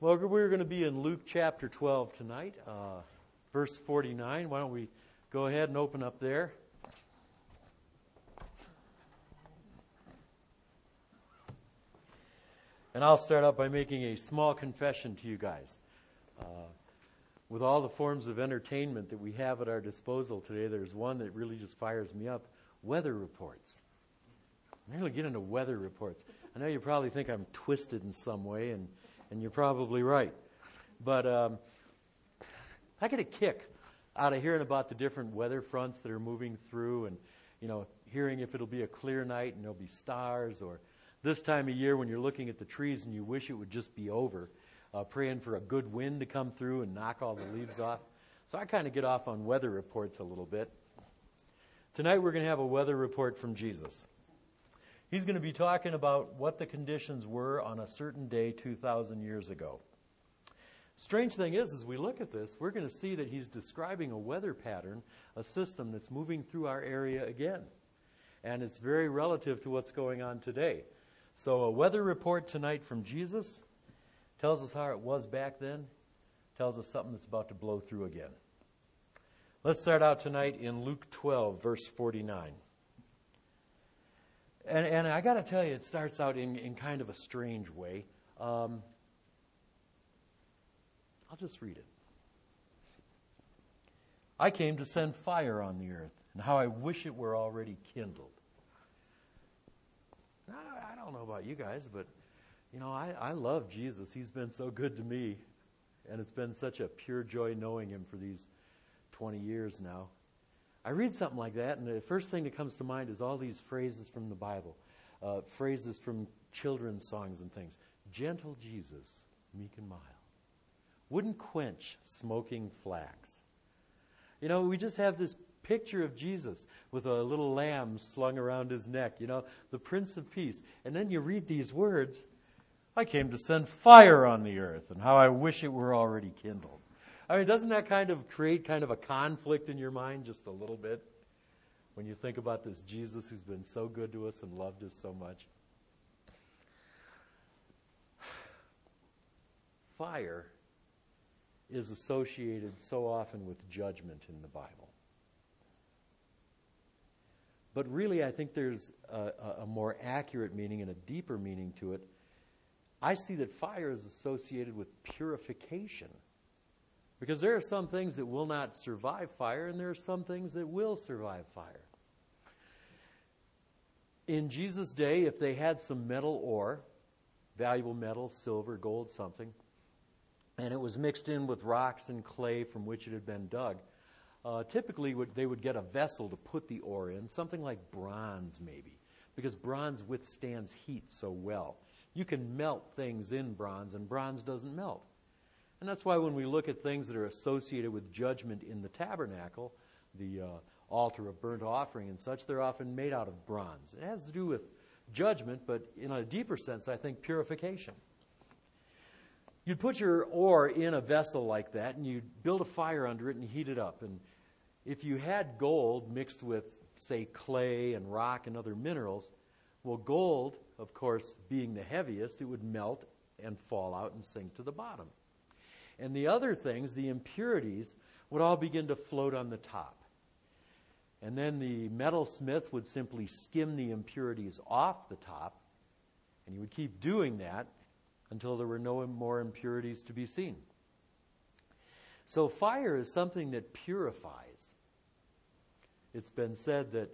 Well, we're going to be in Luke chapter 12 tonight, verse 49. Why don't we go ahead and open up there? And I'll start out by making a small confession to you guys. With all the forms of entertainment that we have at our disposal today, there's one that really just fires me up: weather reports. I'm going to get into weather reports. I know you probably think I'm twisted in some way, and you're probably right. But I get a kick out of hearing about the different weather fronts that are moving through, and hearing if it'll be a clear night and there'll be stars, or this time of year when you're looking at the trees and you wish it would just be over, praying for a good wind to come through and knock all the leaves off. So I kind of get off on weather reports a little bit. Tonight we're going to have a weather report from Jesus. He's going to be talking about what the conditions were on a certain day 2,000 years ago. Strange thing is, as we look at this, we're going to see that he's describing a weather pattern, a system that's moving through our area again. And it's very relative to what's going on today. So a weather report tonight from Jesus tells us how it was back then, tells us something that's about to blow through again. Let's start out tonight in Luke 12, verse 49. And I got to tell you, it starts out in kind of a strange way. I'll just read it. I came to send fire on the earth, and how I wish it were already kindled. Now, I don't know about you guys, but, I love Jesus. He's been so good to me, and it's been such a pure joy knowing him for these 20 years now. I read something like that, and the first thing that comes to mind is all these phrases from the Bible, phrases from children's songs and things. Gentle Jesus, meek and mild, wouldn't quench smoking flax. We just have this picture of Jesus with a little lamb slung around his neck, the Prince of Peace. And then you read these words, I came to send fire on the earth, and how I wish it were already kindled. I mean, doesn't that kind of create kind of a conflict in your mind just a little bit when you think about this Jesus who's been so good to us and loved us so much? Fire is associated so often with judgment in the Bible. But really, I think there's a more accurate meaning and a deeper meaning to it. I see that fire is associated with purification. Because there are some things that will not survive fire, and there are some things that will survive fire. In Jesus' day, if they had some metal ore, valuable metal, silver, gold, something, and it was mixed in with rocks and clay from which it had been dug, typically they would get a vessel to put the ore in, something like bronze maybe, because bronze withstands heat so well. You can melt things in bronze, and bronze doesn't melt. And that's why when we look at things that are associated with judgment in the tabernacle, the altar of burnt offering and such, they're often made out of bronze. It has to do with judgment, but in a deeper sense, I think purification. You'd put your ore in a vessel like that, and you'd build a fire under it and heat it up. And if you had gold mixed with, say, clay and rock and other minerals, well, gold, of course, being the heaviest, it would melt and fall out and sink to the bottom. And the other things, the impurities, would all begin to float on the top. And then the metalsmith would simply skim the impurities off the top, and he would keep doing that until there were no more impurities to be seen. So fire is something that purifies. It's been said that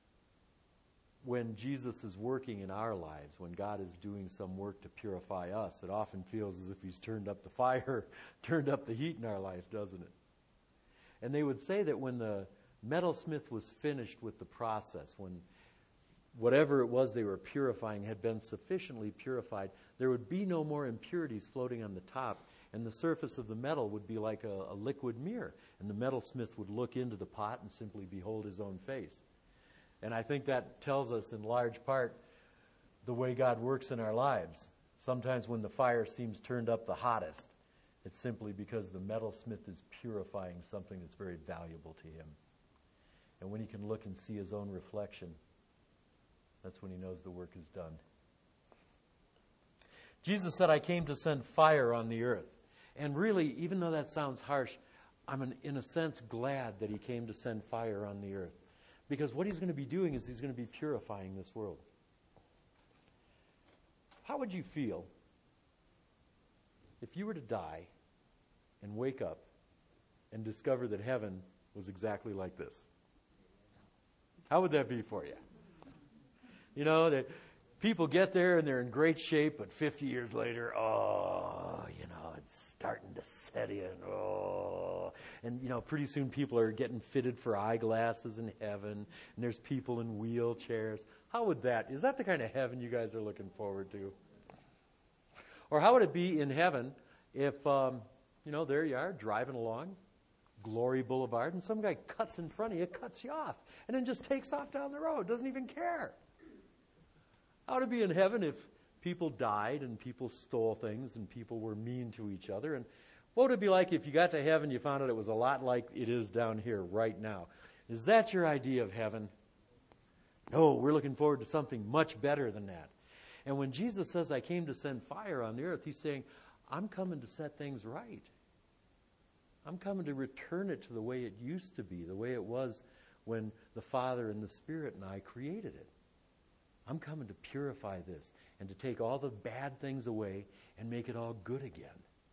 when Jesus is working in our lives, when God is doing some work to purify us, it often feels as if he's turned up the fire, turned up the heat in our life, doesn't it? And they would say that when the metalsmith was finished with the process, when whatever it was they were purifying had been sufficiently purified, there would be no more impurities floating on the top, and the surface of the metal would be like a liquid mirror, and the metalsmith would look into the pot and simply behold his own face. And I think that tells us in large part the way God works in our lives. Sometimes when the fire seems turned up the hottest, it's simply because the metalsmith is purifying something that's very valuable to him. And when he can look and see his own reflection, that's when he knows the work is done. Jesus said, I came to send fire on the earth. And really, even though that sounds harsh, I'm in a sense glad that he came to send fire on the earth. Because what he's going to be doing is he's going to be purifying this world. How would you feel if you were to die and wake up and discover that heaven was exactly like this? How would that be for you? You know, that people get there and they're in great shape, but 50 years later, it's starting to set in. And, pretty soon people are getting fitted for eyeglasses in heaven, and there's people in wheelchairs. How would is that the kind of heaven you guys are looking forward to? Or how would it be in heaven if, there you are driving along Glory Boulevard, and some guy cuts in front of you, cuts you off, and then just takes off down the road, doesn't even care? How would it be in heaven if people died and people stole things and people were mean to each other? And what would it be like if you got to heaven, you found out it was a lot like it is down here right now? Is that your idea of heaven? No, we're looking forward to something much better than that. And when Jesus says, I came to send fire on the earth, he's saying, I'm coming to set things right. I'm coming to return it to the way it used to be, the way it was when the Father and the Spirit and I created it. I'm coming to purify this and to take all the bad things away and make it all good again.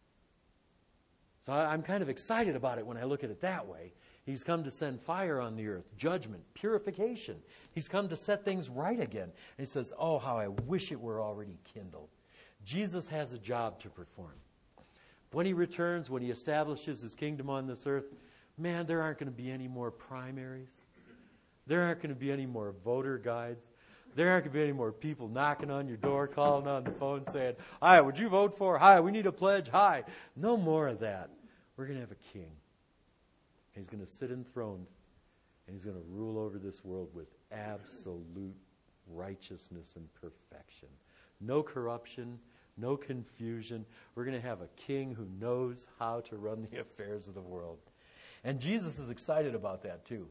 So I'm kind of excited about it when I look at it that way. He's come to send fire on the earth, judgment, purification. He's come to set things right again. And he says, oh, how I wish it were already kindled. Jesus has a job to perform. When he returns, when he establishes his kingdom on this earth, man, there aren't going to be any more primaries. There aren't going to be any more voter guides. There aren't going to be any more people knocking on your door, calling on the phone, saying, hi, would you vote for? Hi, we need a pledge. Hi. No more of that. We're going to have a king. He's going to sit enthroned, and he's going to rule over this world with absolute righteousness and perfection. No corruption, no confusion. We're going to have a king who knows how to run the affairs of the world. And Jesus is excited about that too.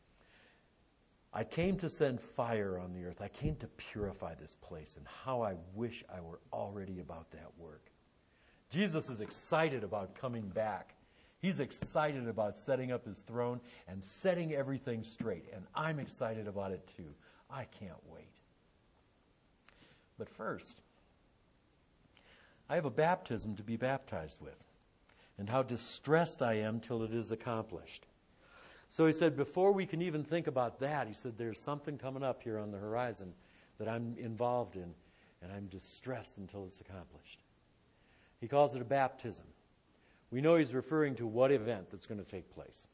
I came to send fire on the earth. I came to purify this place, and how I wish I were already about that work. Jesus is excited about coming back. He's excited about setting up his throne and setting everything straight, and I'm excited about it too. I can't wait. But first, I have a baptism to be baptized with, and how distressed I am till it is accomplished. So he said, before we can even think about that, he said, there's something coming up here on the horizon that I'm involved in, and I'm distressed until it's accomplished. He calls it a baptism. We know he's referring to what event that's going to take place?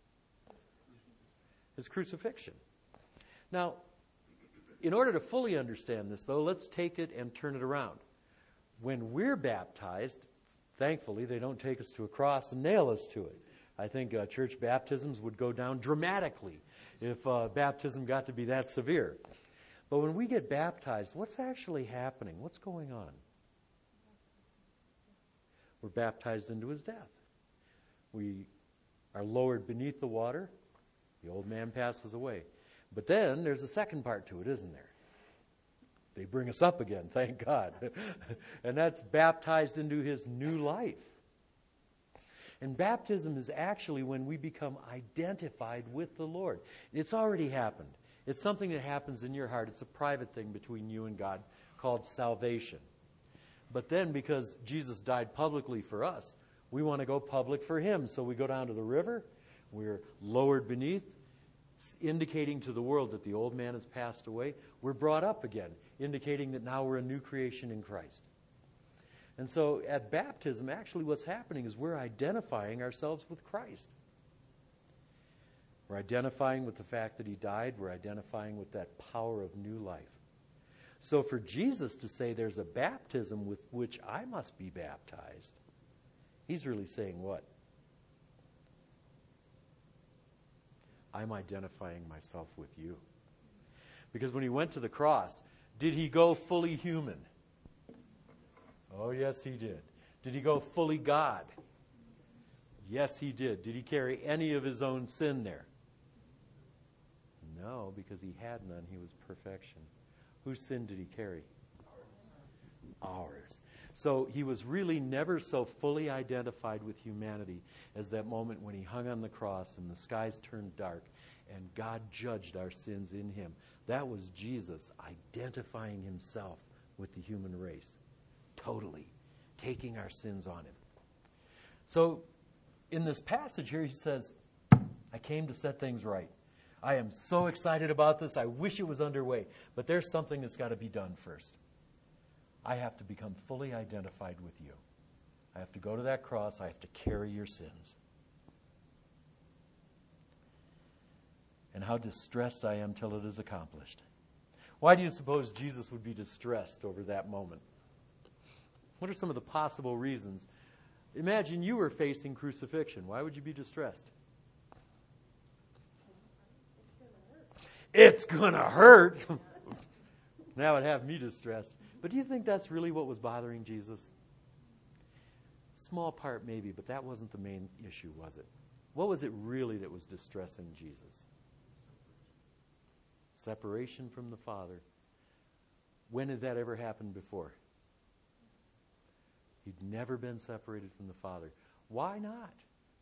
His crucifixion. Now, in order to fully understand this, though, let's take it and turn it around. When we're baptized, thankfully, they don't take us to a cross and nail us to it. I think church baptisms would go down dramatically if baptism got to be that severe. But when we get baptized, what's actually happening? What's going on? We're baptized into his death. We are lowered beneath the water. The old man passes away. But then there's a second part to it, isn't there? They bring us up again, thank God. And that's baptized into his new life. And baptism is actually when we become identified with the Lord. It's already happened. It's something that happens in your heart. It's a private thing between you and God called salvation. But then because Jesus died publicly for us, we want to go public for him. So we go down to the river. We're lowered beneath, indicating to the world that the old man has passed away. We're brought up again, indicating that now we're a new creation in Christ. And so at baptism, actually what's happening is we're identifying ourselves with Christ. We're identifying with the fact that he died. We're identifying with that power of new life. So for Jesus to say there's a baptism with which I must be baptized, he's really saying what? I'm identifying myself with you. Because when he went to the cross, did he go fully human? Oh, yes, he did. Did he go fully God? Yes, he did. Did he carry any of his own sin there? No, because he had none. He was perfection. Whose sin did he carry? Ours. So he was really never so fully identified with humanity as that moment when he hung on the cross and the skies turned dark and God judged our sins in him. That was Jesus identifying himself with the human race, totally taking our sins on him. So in this passage here, he says, I came to set things right. I am so excited about this. I wish it was underway. But there's something that's got to be done first. I have to become fully identified with you. I have to go to that cross. I have to carry your sins. And how distressed I am till it is accomplished. Why do you suppose Jesus would be distressed over that moment? What are some of the possible reasons? Imagine you were facing crucifixion. Why would you be distressed? It's going to hurt. That would have me distressed. But do you think that's really what was bothering Jesus? Small part maybe, but that wasn't the main issue, was it? What was it really that was distressing Jesus? Separation from the Father. When had that ever happened before? He'd never been separated from the Father. Why not?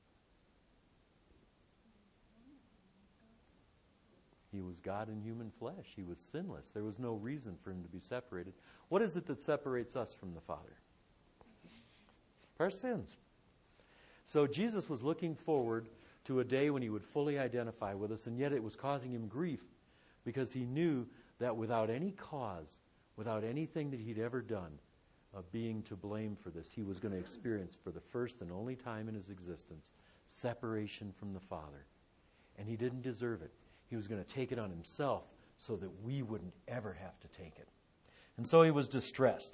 He was God in human flesh. He was sinless. There was no reason for him to be separated. What is it that separates us from the Father? Our sins. So Jesus was looking forward to a day when he would fully identify with us, and yet it was causing him grief because he knew that without any cause, without anything that he'd ever done, of being to blame for this, he was going to experience for the first and only time in his existence separation from the Father. And he didn't deserve it. He was going to take it on himself so that we wouldn't ever have to take it. And so he was distressed.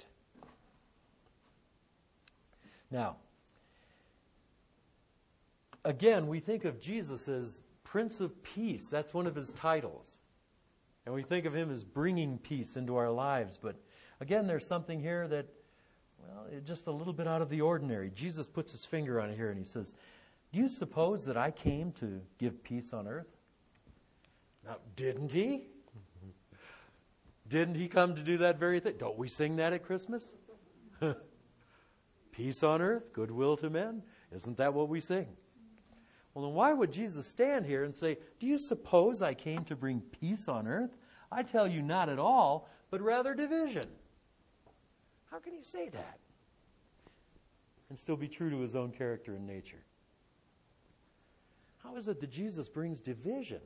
Now, again, we think of Jesus as Prince of Peace. That's one of his titles. And we think of him as bringing peace into our lives. But again, there's something here that, well, just a little bit out of the ordinary. Jesus puts his finger on it here and he says, do you suppose that I came to give peace on earth? Now, didn't he? Didn't he come to do that very thing? Don't we sing that at Christmas? Peace on earth, goodwill to men. Isn't that what we sing? Well, then why would Jesus stand here and say, do you suppose I came to bring peace on earth? I tell you, not at all, but rather division. How can he say that and still be true to his own character and nature? How is it that Jesus brings division?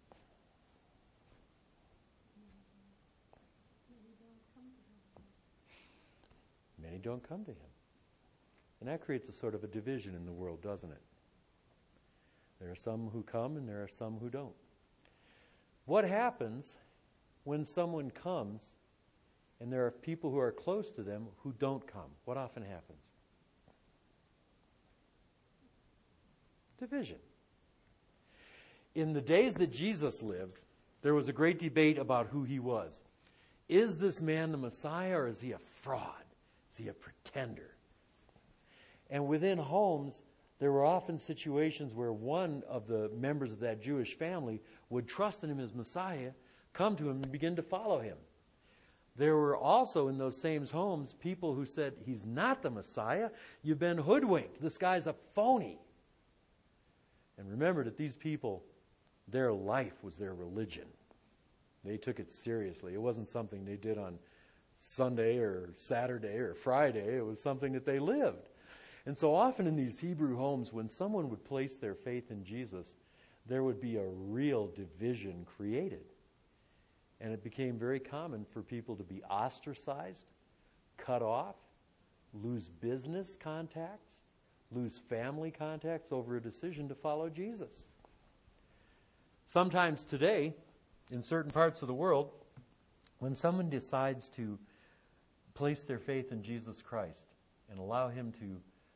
Many don't come to him. And that creates a sort of a division in the world, doesn't it? There are some who come and there are some who don't. What happens when someone comes and there are people who are close to them who don't come? What often happens? Division. In the days that Jesus lived, there was a great debate about who he was. Is this man the Messiah or is he a fraud? Is he a pretender? And within homes, there were often situations where one of the members of that Jewish family would trust in him as Messiah, come to him and begin to follow him. There were also in those same homes people who said, he's not the Messiah, you've been hoodwinked, this guy's a phony. And remember that these people, their life was their religion. They took it seriously. It wasn't something they did on Sunday or Saturday or Friday. It was something that they lived. And so often in these Hebrew homes, when someone would place their faith in Jesus, there would be a real division created. And it became very common for people to be ostracized, cut off, lose business contacts, lose family contacts over a decision to follow Jesus. Sometimes today, in certain parts of the world, when someone decides to place their faith in Jesus Christ and allow him to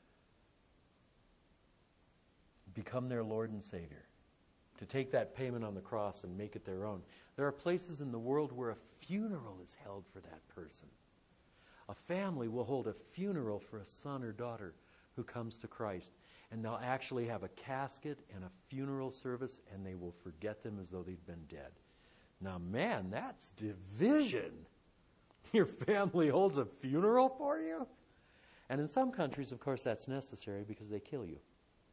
become their Lord and Savior, to take that payment on the cross and make it their own, there are places in the world where a funeral is held for that person. A family will hold a funeral for a son or daughter who comes to Christ. And they'll actually have a casket and a funeral service, and they will forget them as though they'd been dead. Now, man, that's division. Your family holds a funeral for you? And in some countries, of course, that's necessary because they kill you.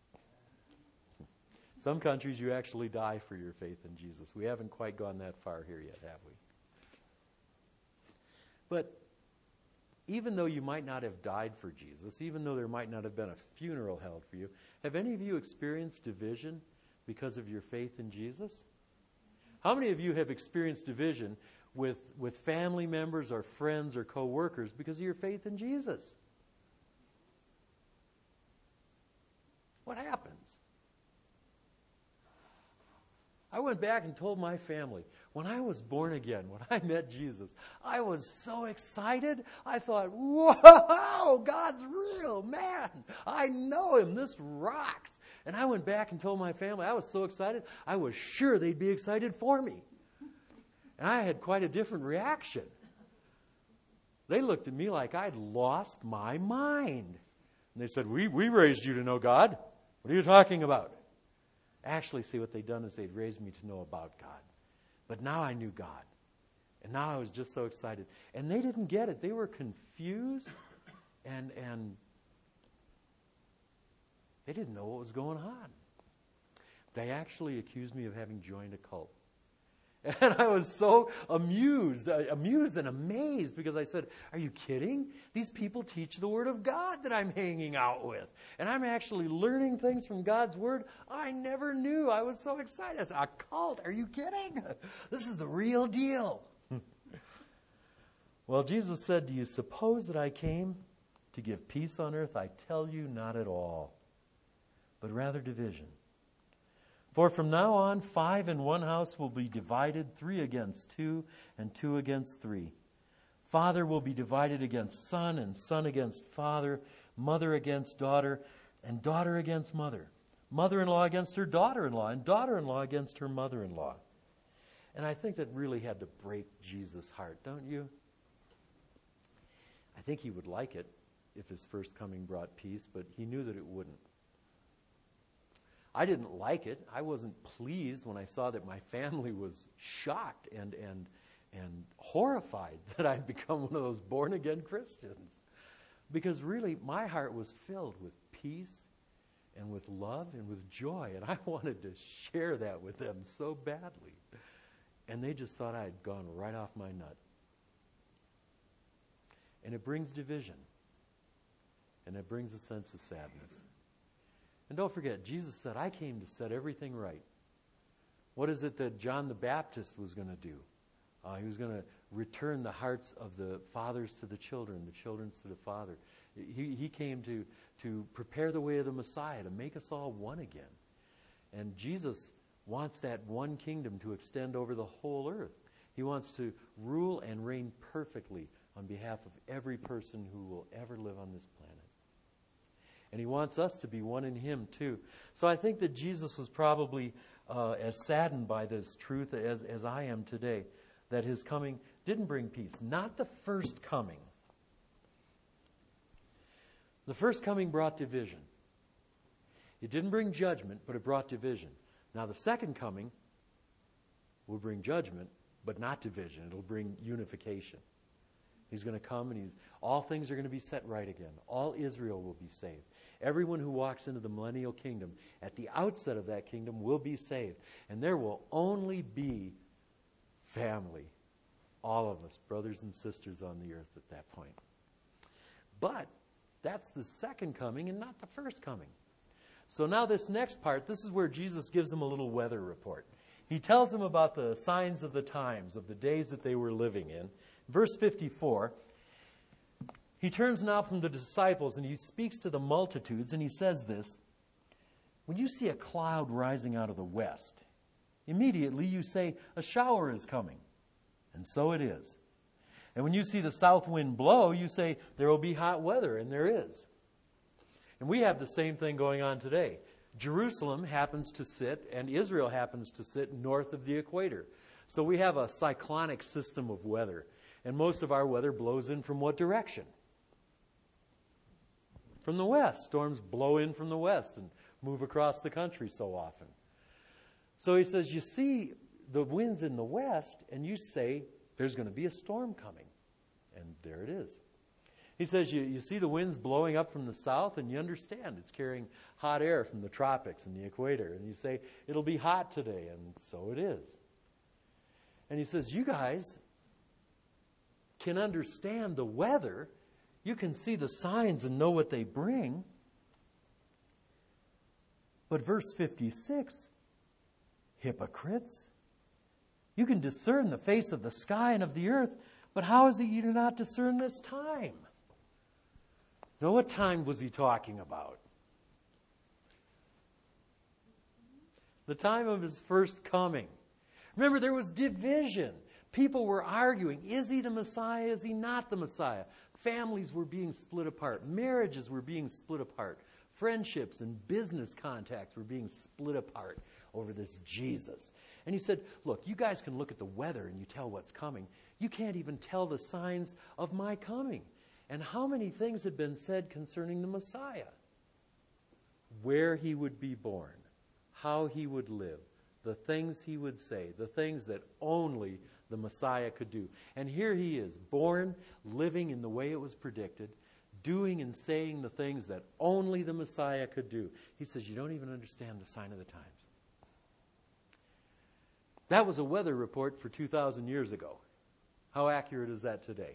Some countries, you actually die for your faith in Jesus. We haven't quite gone that far here yet, have we? But even though you might not have died for Jesus, even though there might not have been a funeral held for you, have any of you experienced division because of your faith in Jesus? How many of you have experienced division with family members or friends or co-workers because of your faith in Jesus? What happens? I went back and told my family, when I was born again, when I met Jesus, I was so excited. I thought, whoa, God's real, man. I know him. This rocks. And I went back and told my family, I was so excited, I was sure they'd be excited for me. And I had quite a different reaction. They looked at me like I'd lost my mind. And they said, we raised you to know God. What are you talking about? Actually, see, what they'd done is they'd raised me to know about God. But now I knew God. And now I was just so excited. And they didn't get it. They were confused and they didn't know what was going on. They actually accused me of having joined a cult. And I was so amused and amazed because I said, are you kidding? These people teach the Word of God that I'm hanging out with. And I'm actually learning things from God's Word I never knew. I was so excited. I said, a cult? Are you kidding? This is the real deal. Well, Jesus said, do you suppose that I came to give peace on earth? I tell you, not at all, but rather division. For from now on, 5 in one house will be divided, 3 against 2, and 2 against 3. Father will be divided against son, and son against father, mother against daughter, and daughter against mother. Mother-in-law against her daughter-in-law, and daughter-in-law against her mother-in-law. And I think that really had to break Jesus' heart, don't you? I think he would like it if his first coming brought peace, but he knew that it wouldn't. I didn't like it. I wasn't pleased when I saw that my family was shocked and horrified that I'd become one of those born-again Christians. Because really, my heart was filled with peace and with love and with joy, and I wanted to share that with them so badly. And they just thought I had gone right off my nut. And it brings division. And it brings a sense of sadness. And don't forget, Jesus said, I came to set everything right. What is it that John the Baptist was going to do? He was going to return the hearts of the fathers to the children to the father. He came to prepare the way of the Messiah, to make us all one again. And Jesus wants that one kingdom to extend over the whole earth. He wants to rule and reign perfectly on behalf of every person who will ever live on this planet. And he wants us to be one in him too. So I think that Jesus was probably as saddened by this truth as I am today, that his coming didn't bring peace. Not the first coming. The first coming brought division. It didn't bring judgment, but it brought division. Now the second coming will bring judgment, but not division. It'll bring unification. He's going to come and all things are going to be set right again. All Israel will be saved. Everyone who walks into the millennial kingdom, at the outset of that kingdom, will be saved. And there will only be family. All of us, brothers and sisters on the earth at that point. But that's the second coming and not the first coming. So now this next part, this is where Jesus gives them a little weather report. He tells them about the signs of the times, of the days that they were living in. Verse 54, he turns now from the disciples and he speaks to the multitudes and he says this, when you see a cloud rising out of the west, immediately you say, a shower is coming. And so it is. And when you see the south wind blow, you say, there will be hot weather, and there is. And we have the same thing going on today. Jerusalem happens to sit, and Israel happens to sit north of the equator. So we have a cyclonic system of weather. And most of our weather blows in from what direction? From the west. Storms blow in from the west and move across the country so often. So he says, you see the winds in the west, and you say, there's going to be a storm coming. And there it is. He says you see the winds blowing up from the south, and you understand it's carrying hot air from the tropics and the equator. And you say, it'll be hot today, and so it is. And he says, you guys can understand the weather. You can see the signs and know what they bring. But verse 56, hypocrites, you can discern the face of the sky and of the earth, but how is it you do not discern this time? Now, what time was he talking about? The time of his first coming. Remember, there was division. People were arguing, is he the Messiah? Is he not the Messiah? Families were being split apart. Marriages were being split apart. Friendships and business contacts were being split apart over this Jesus. And he said, look, you guys can look at the weather and you tell what's coming. You can't even tell the signs of my coming. And how many things had been said concerning the Messiah? Where he would be born, how he would live, the things he would say, the things that only the Messiah could do. And here he is, born, living in the way it was predicted, doing and saying the things that only the Messiah could do. He says, you don't even understand the sign of the times. That was a weather report for 2,000 years ago. How accurate is that today?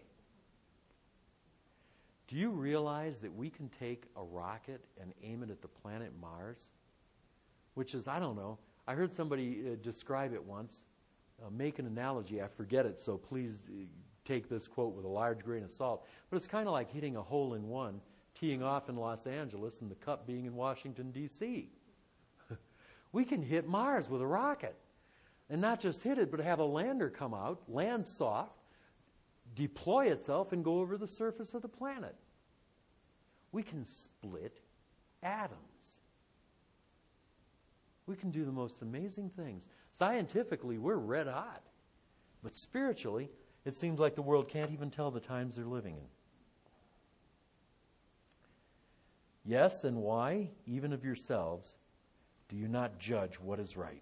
Do you realize that we can take a rocket and aim it at the planet Mars? Which is, I don't know, I heard somebody describe it once, make an analogy, I forget it, so please take this quote with a large grain of salt. But it's kind of like hitting a hole in one, teeing off in Los Angeles, and the cup being in Washington, D.C. We can hit Mars with a rocket. And not just hit it, but have a lander come out, land soft, deploy itself, and go over the surface of the planet. We can split atoms. We can do the most amazing things. Scientifically, we're red hot. But spiritually, it seems like the world can't even tell the times they're living in. Yes, and why, even of yourselves, do you not judge what is right?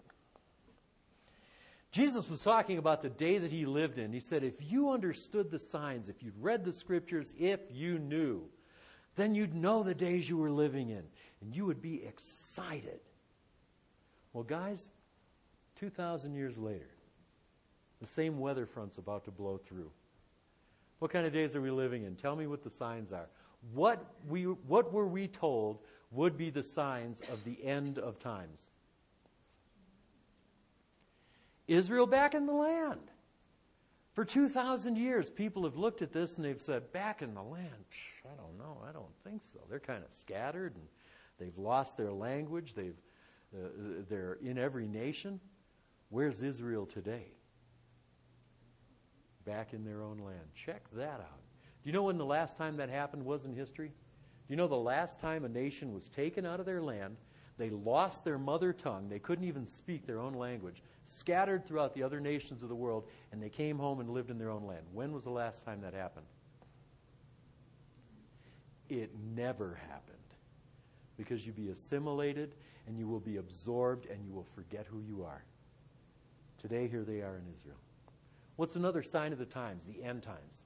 Jesus was talking about the day that he lived in. He said, if you understood the signs, if you'd read the scriptures, if you knew, then you'd know the days you were living in, and you would be excited. Well, guys, 2,000 years later, the same weather front's about to blow through. What kind of days are we living in? Tell me what the signs are. What were we told would be the signs of the end of times? Israel back in the land. For 2,000 years, people have looked at this and they've said, back in the land? I don't know. I don't think so. They're kind of scattered and they've lost their language. They're in every nation. Where's Israel today? Back in their own land. Check that out. Do you know when the last time that happened was in history? Do you know the last time a nation was taken out of their land, they lost their mother tongue, they couldn't even speak their own language, scattered throughout the other nations of the world, and they came home and lived in their own land? When was the last time that happened? It never happened. Because you'll be assimilated, and you will be absorbed, and you will forget who you are. Today, here they are in Israel. What's another sign of the times, the end times?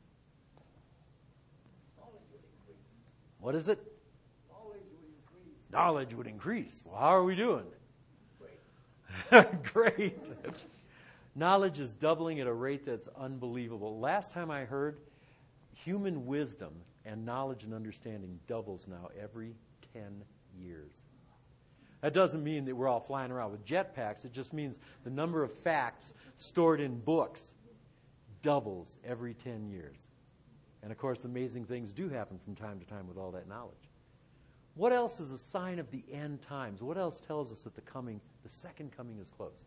What is it? Knowledge would increase. Knowledge would increase. Well, how are we doing? Great. Great. Knowledge is doubling at a rate that's unbelievable. Last time I heard, human wisdom and knowledge and understanding doubles now every 10 years. That doesn't mean that we're all flying around with jetpacks. It just means the number of facts stored in books doubles every 10 years. And of course, amazing things do happen from time to time with all that knowledge. What else is a sign of the end times? What else tells us that the second coming is close?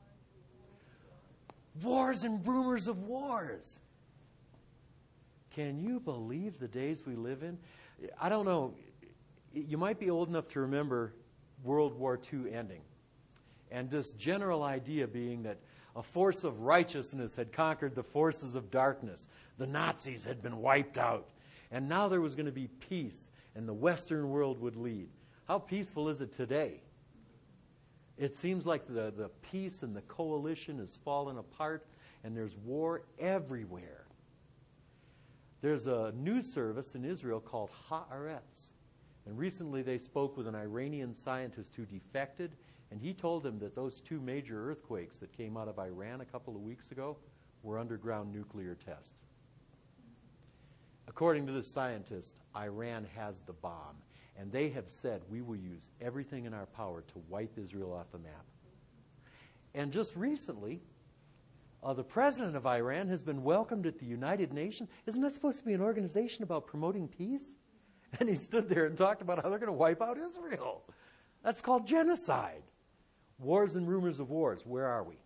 Wars and rumors of wars. Can you believe the days we live in? I don't know. You might be old enough to remember World War II ending. And this general idea being that a force of righteousness had conquered the forces of darkness. The Nazis had been wiped out. And now there was going to be peace, and the Western world would lead. How peaceful is it today? It seems like the peace and the coalition has fallen apart, and there's war everywhere. There's a news service in Israel called Haaretz. And recently they spoke with an Iranian scientist who defected, and he told them that those 2 major earthquakes that came out of Iran a couple of weeks ago were underground nuclear tests. According to this scientist, Iran has the bomb, and they have said we will use everything in our power to wipe Israel off the map. And just recently, the president of Iran has been welcomed at the United Nations. Isn't that supposed to be an organization about promoting peace? And he stood there and talked about how they're going to wipe out Israel. That's called genocide. Wars and rumors of wars. Where are we?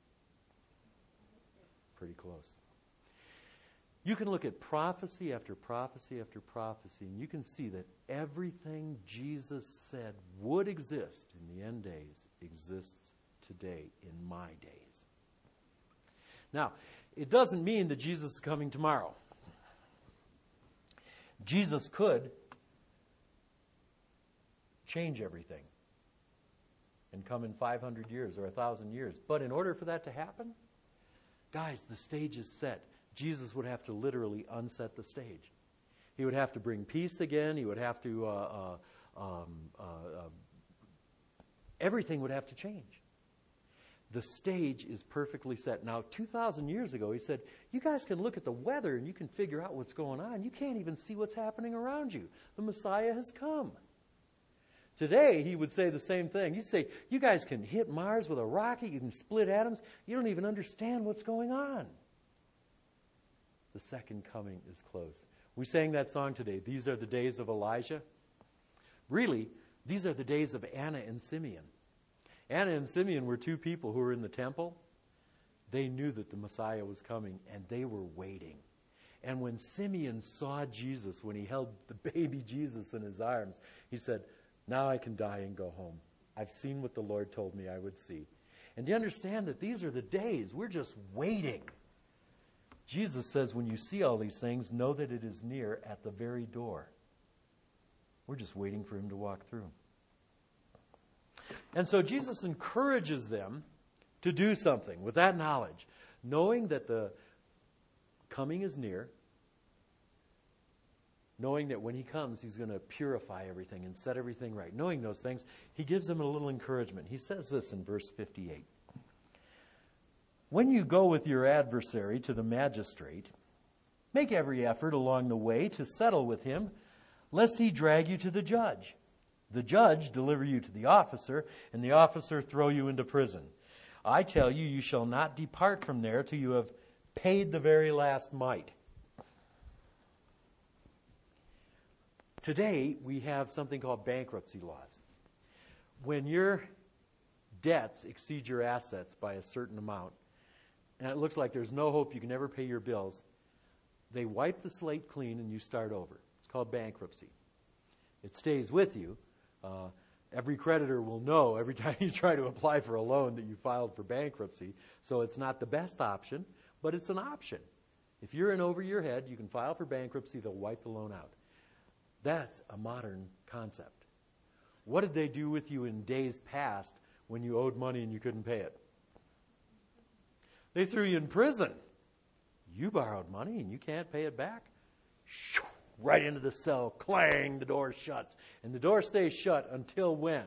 Pretty close. You can look at prophecy after prophecy after prophecy, and you can see that everything Jesus said would exist in the end days exists today in my days. Now, it doesn't mean that Jesus is coming tomorrow. Jesus could change everything and come in 500 years or 1,000 years. But in order for that to happen, guys, the stage is set. Jesus would have to literally unset the stage. He would have to bring peace again. He would have to, everything would have to change. The stage is perfectly set. Now, 2,000 years ago, he said, you guys can look at the weather and you can figure out what's going on. You can't even see what's happening around you. The Messiah has come. Today, he would say the same thing. He'd say, you guys can hit Mars with a rocket. You can split atoms. You don't even understand what's going on. The second coming is close. We sang that song today, These Are the Days of Elijah. Really, these are the days of Anna and Simeon. Anna and Simeon were 2 people who were in the temple. They knew that the Messiah was coming, and they were waiting. And when Simeon saw Jesus, when he held the baby Jesus in his arms, he said, now I can die and go home. I've seen what the Lord told me I would see. And do you understand that these are the days? We're just waiting. Jesus says, when you see all these things, know that it is near at the very door. We're just waiting for him to walk through. And so Jesus encourages them to do something with that knowledge, knowing that the coming is near, knowing that when he comes, he's going to purify everything and set everything right. Knowing those things, he gives them a little encouragement. He says this in verse 58. When you go with your adversary to the magistrate, make every effort along the way to settle with him, lest he drag you to the judge. The judge deliver you to the officer, and the officer throw you into prison. I tell you, you shall not depart from there till you have paid the very last mite. Today, we have something called bankruptcy laws. When your debts exceed your assets by a certain amount, and it looks like there's no hope you can ever pay your bills, they wipe the slate clean and you start over. It's called bankruptcy. It stays with you. Every creditor will know every time you try to apply for a loan that you filed for bankruptcy. So it's not the best option, but it's an option. If you're in over your head, you can file for bankruptcy. They'll wipe the loan out. That's a modern concept. What did they do with you in days past when you owed money and you couldn't pay it? They threw you in prison. You borrowed money and you can't pay it back? Right into the cell, clang, the door shuts. And the door stays shut until when?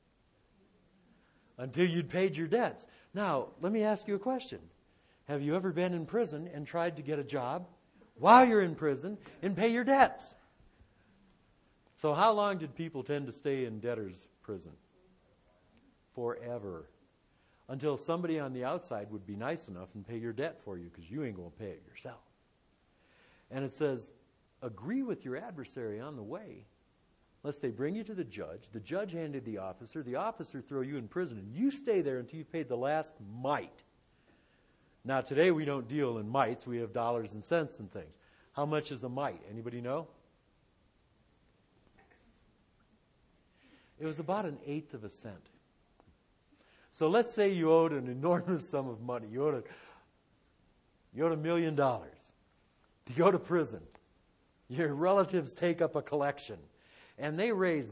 Until you'd paid your debts. Now, let me ask you a question. Have you ever been in prison and tried to get a job while you're in prison and pay your debts? So how long did people tend to stay in debtor's prison? Forever. Until somebody on the outside would be nice enough and pay your debt for you because you ain't going to pay it yourself. And it says, agree with your adversary on the way, lest they bring you to the judge handed the officer throw you in prison, and you stay there until you've paid the last mite. Now, today we don't deal in mites. We have dollars and cents and things. How much is a mite? Anybody know? It was about 1/8 of a cent. So let's say you owed an enormous sum of money. You owed $1 million to go to prison. Your relatives take up a collection, and they raise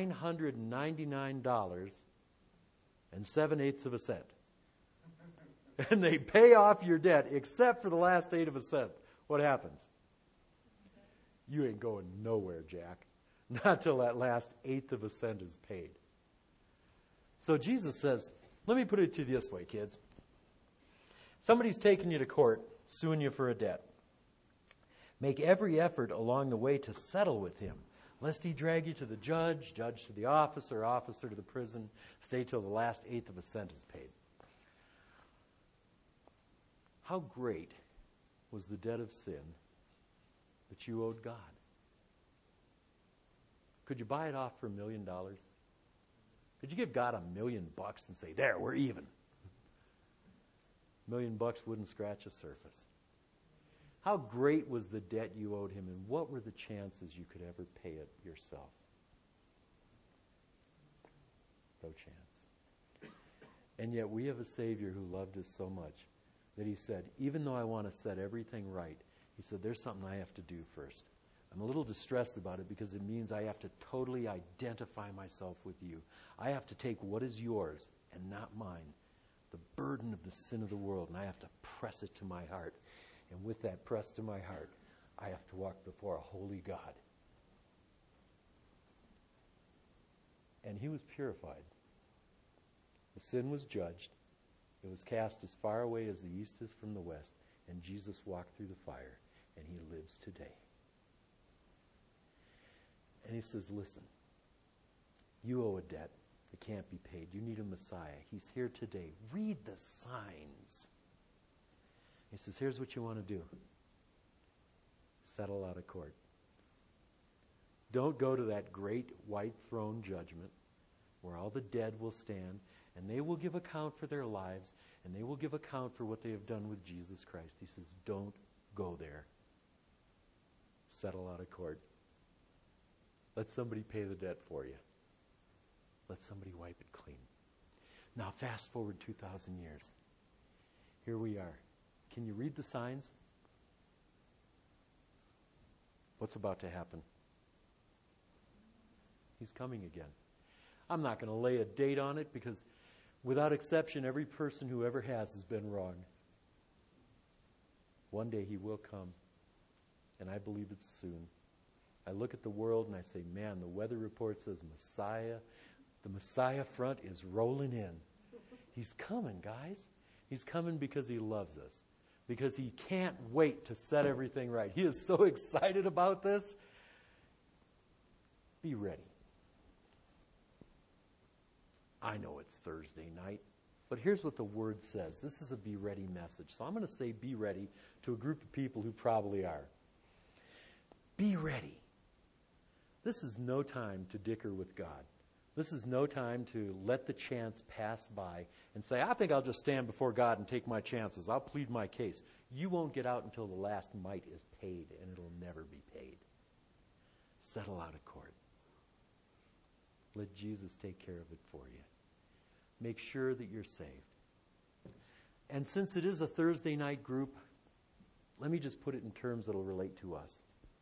$999,999 and 7/8 of a cent. and they pay off your debt except for the last eighth of a cent, what happens? You ain't going nowhere, Jack. Not till that last eighth of a cent is paid. So Jesus says, let me put it to you this way, kids. Somebody's taking you to court, suing you for a debt. Make every effort along the way to settle with him, lest he drag you to the judge, judge to the officer, officer to the prison, stay till the last eighth of a cent is paid. How great was the debt of sin that you owed God? Could you buy it off for $1 million? Could you give God $1 million and say, there, we're even? $1 million wouldn't scratch the surface. How great was the debt you owed him, and what were the chances you could ever pay it yourself? No chance. And yet we have a Savior who loved us so much that he said, even though I want to set everything right, he said, there's something I have to do first. I'm a little distressed about it because it means I have to totally identify myself with you. I have to take what is yours and not mine, the burden of the sin of the world, and I have to press it to my heart. And with that pressed to my heart, I have to walk before a holy God. And he was purified. The sin was judged. It was cast as far away as the east is from the west, and Jesus walked through the fire, and he lives today. And he says, listen, you owe a debt that can't be paid. You need a Messiah. He's here today. Read the signs. He says, here's what you want to do. Settle out of court. Don't go to that great white throne judgment where all the dead will stand and they will give account for their lives and they will give account for what they have done with Jesus Christ. He says, don't go there. Settle out of court. Let somebody pay the debt for you. Let somebody wipe it clean. Now fast forward 2,000 years. Here we are. Can you read the signs? What's about to happen? He's coming again. I'm not going to lay a date on it because without exception, every person who ever has been wrong. One day he will come, and I believe it's soon. I look at the world and I say, man, the weather report says Messiah. The Messiah front is rolling in. He's coming, guys. He's coming because he loves us. Because he can't wait to set everything right. He is so excited about this. Be ready. I know it's Thursday night, but here's what the Word says. This is a be ready message. So I'm going to say be ready to a group of people who probably are. Be ready. This is no time to dicker with God. This is no time to let the chance pass by and say, I think I'll just stand before God and take my chances. I'll plead my case. You won't get out until the last mite is paid, and it'll never be paid. Settle out of court. Let Jesus take care of it for you. Make sure that you're saved. And since it is a Thursday night group, let me just put it in terms that will relate to us.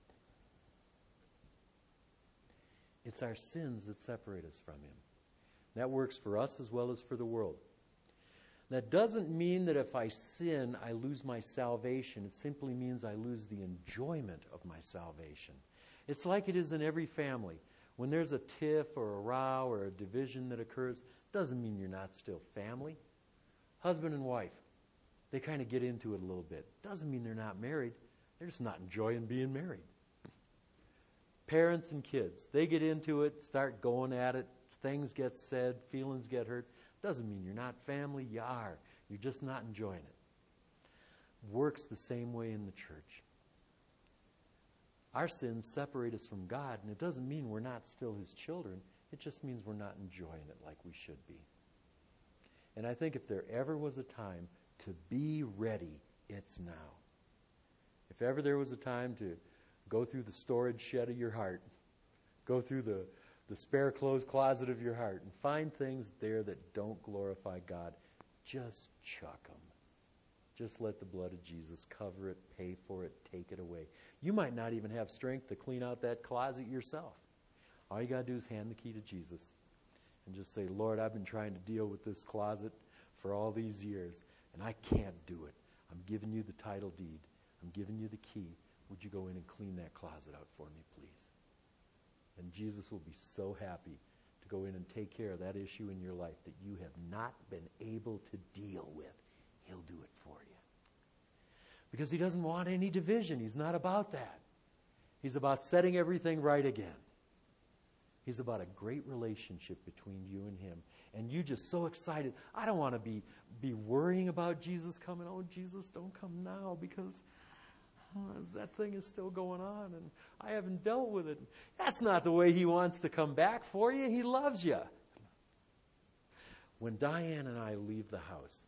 It's our sins that separate us from him. That works for us as well as for the world. That doesn't mean that if I sin, I lose my salvation. It simply means I lose the enjoyment of my salvation. It's like it is in every family. When there's a tiff or a row or a division that occurs, doesn't mean you're not still family. Husband and wife, they kind of get into it a little bit. Doesn't mean they're not married. They're just not enjoying being married. Parents and kids, they get into it, start going at it, things get said, feelings get hurt. Doesn't mean you're not family, you are. You're just not enjoying it. Works the same way in the church. Our sins separate us from God, and it doesn't mean we're not still his children. It just means we're not enjoying it like we should be. And I think if there ever was a time to be ready, it's now. If ever there was a time to go through the storage shed of your heart, go through the spare clothes closet of your heart, and find things there that don't glorify God, just chuck them. Just let the blood of Jesus cover it, pay for it, take it away. You might not even have strength to clean out that closet yourself. All you got to do is hand the key to Jesus and just say, Lord, I've been trying to deal with this closet for all these years. and I can't do it. I'm giving you the title deed. I'm giving you the key. Would you go in and clean that closet out for me, please? And Jesus will be so happy to go in and take care of that issue in your life that you have not been able to deal with. He'll do it for you. Because he doesn't want any division. He's not about that. He's about setting everything right again. He's about a great relationship between you and him. And you just so excited. I don't want to be worrying about Jesus coming. Oh, Jesus, don't come now because that thing is still going on and I haven't dealt with it. That's not the way he wants to come back for you. He loves you. When Diane and I leave the house,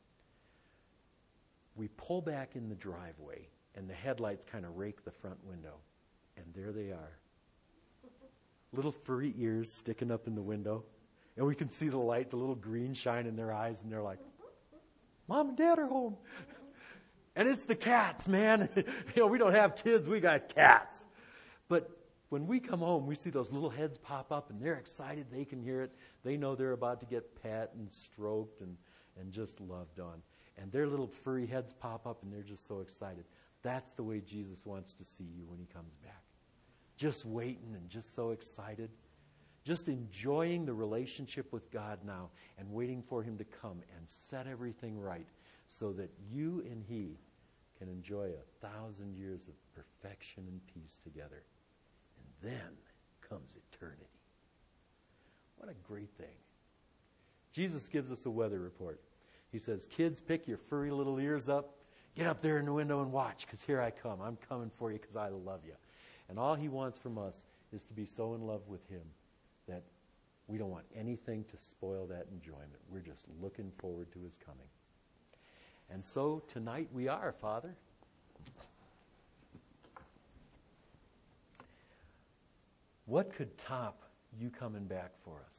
we pull back in the driveway and the headlights kind of rake the front window. And there they are. Little furry ears sticking up in the window. And we can see the light, the little green shine in their eyes. And they're like, Mom and Dad are home. And it's the cats, man. We don't have kids. We got cats. But when we come home, we see those little heads pop up. And they're excited. They can hear it. They know they're about to get pet and stroked and just loved on. And their little furry heads pop up. And they're just so excited. That's the way Jesus wants to see you when he comes back. Just waiting and just so excited. Just enjoying the relationship with God now and waiting for him to come and set everything right so that you and he can enjoy 1,000 years of perfection and peace together. And then comes eternity. What a great thing. Jesus gives us a weather report. He says, kids, pick your furry little ears up. Get up there in the window and watch because here I come. I'm coming for you because I love you. And all he wants from us is to be so in love with him that we don't want anything to spoil that enjoyment. We're just looking forward to his coming. And so tonight we are, Father. What could top you coming back for us?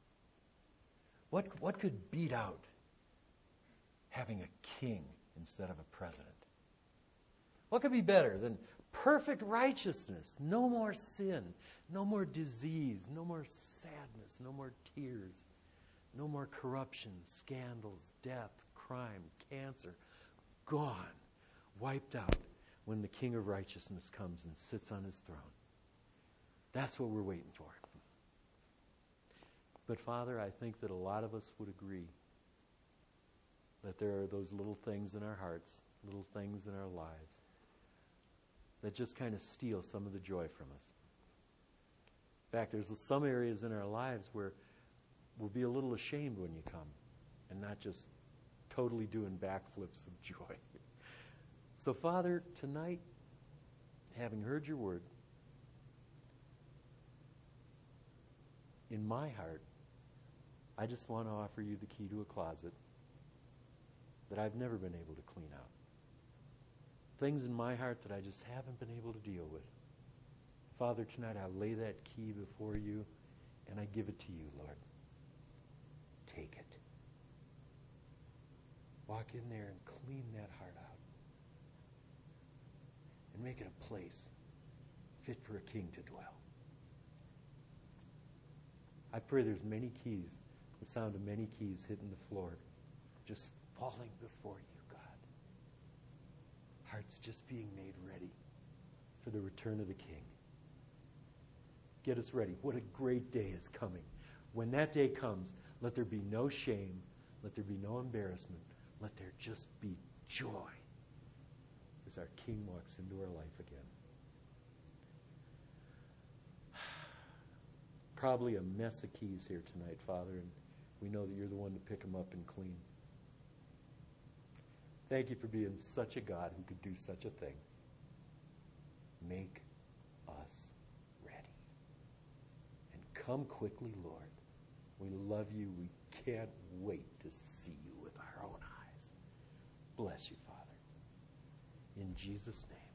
What could beat out having a king instead of a president? What could be better than perfect righteousness, no more sin, no more disease, no more sadness, no more tears, no more corruption, scandals, death, crime, cancer, gone, wiped out when the King of Righteousness comes and sits on his throne. That's what we're waiting for. But Father, I think that a lot of us would agree that there are those little things in our hearts, little things in our lives that just kind of steal some of the joy from us. In fact, there's some areas in our lives where we'll be a little ashamed when you come and not just totally doing backflips of joy. So, Father, tonight, having heard your word, in my heart, I just want to offer you the key to a closet that I've never been able to clean out. Things in my heart that I just haven't been able to deal with. Father, tonight I lay that key before you and I give it to you, Lord. Take it. Walk in there and clean that heart out. And make it a place fit for a king to dwell. I pray there's many keys, the sound of many keys hitting the floor, just falling before you, God. Hearts just being made ready for the return of the King. Get us ready. What a great day is coming. When that day comes, let there be no shame. Let there be no embarrassment. Let there just be joy as our King walks into our life again. Probably a mess of keys here tonight, Father, and we know that you're the one to pick them up and clean. Thank you for being such a God who could do such a thing. Make us ready. And come quickly, Lord. We love you. We can't wait to see you with our own eyes. Bless you, Father. In Jesus' name.